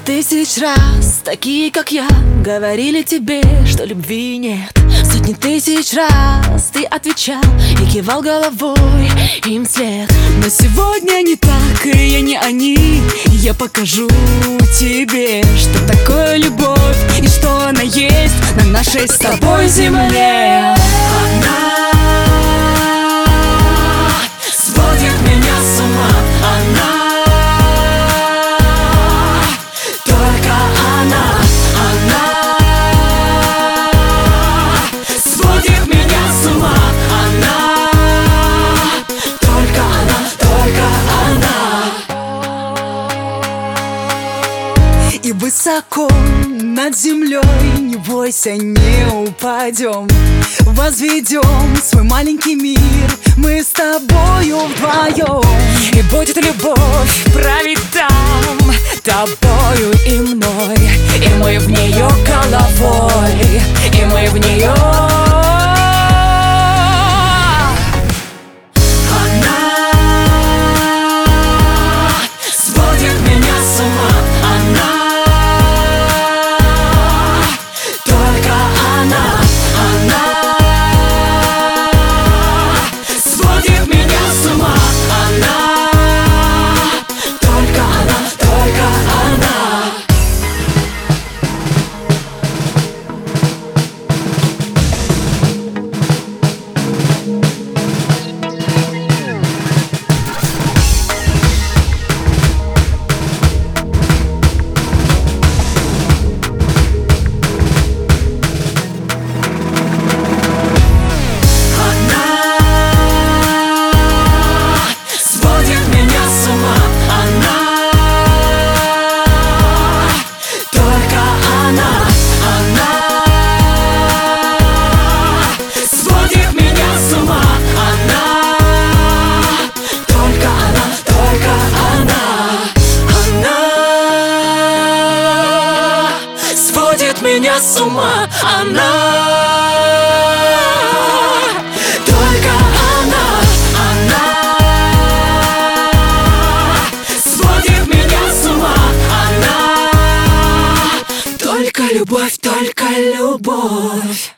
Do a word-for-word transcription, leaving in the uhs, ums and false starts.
тысяч раз такие, как я, говорили тебе, что любви нет. Сотни тысяч раз ты отвечал и кивал головой им вслед. Но сегодня не так, и я не они. Я покажу тебе, что такое любовь и что она есть на нашей с тобой земле. Она сводит меня с ума, она, только она, она сводит меня с ума, она, только она, только она. И высоко над землей, не бойся, не упадем. Возведем свой маленький мир мы с тобою вдвоем. И будет любовь править там, тобою и мной. И мы в нее головой, и мы в нее. Она сводит меня с ума, она, только она, она сводит меня с ума, она, только она, только она. Меня с ума, она, только она, она сводит меня с ума, она, только любовь, только любовь.